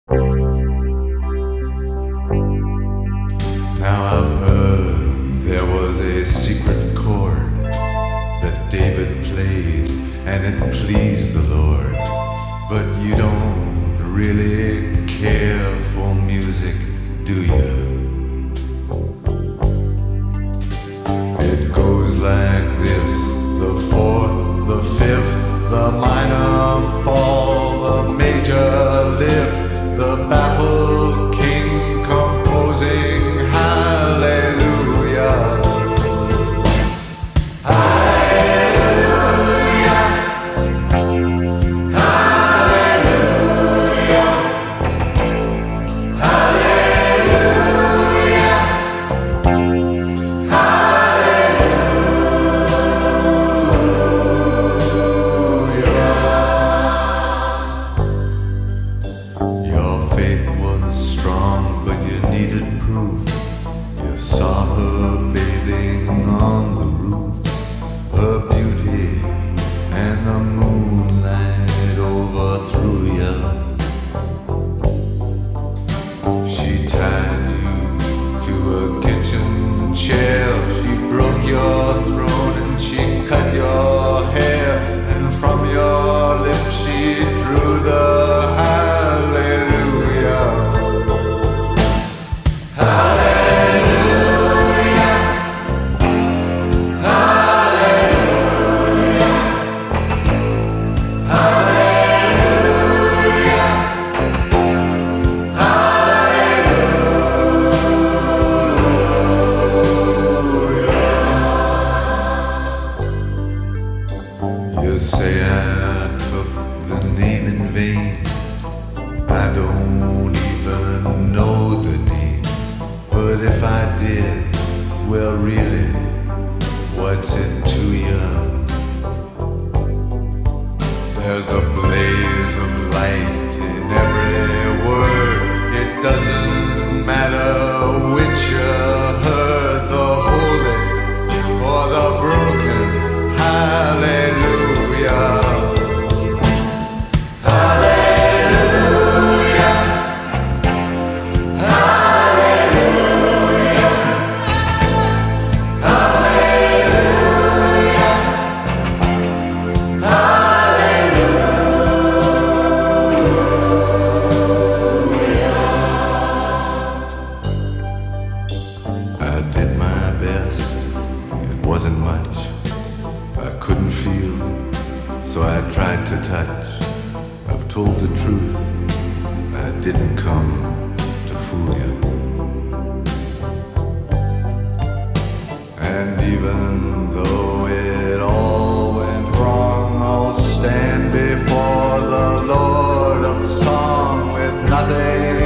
Now I've heard there was a secret chord that David played and it pleased the Lord. But you don't really care for music, do you? It goes like this: the fourth, the fifth, the minor fall, the major lift, the baffled king composing hallelujah. You say I took the name in vain. I don't even know the name. But if I did, well really, what's it to you? There's a blaze of light in every word. It doesn't matter which you heard, the holy or the broken. Hallelujah. Hallelujah. Hallelujah. Hallelujah. Hallelujah. I did my best. It wasn't much. I couldn't feel, so I tried to touch. I've told the truth, I didn't come to fool you. And even though it all went wrong, I'll stand before the Lord of Song with nothing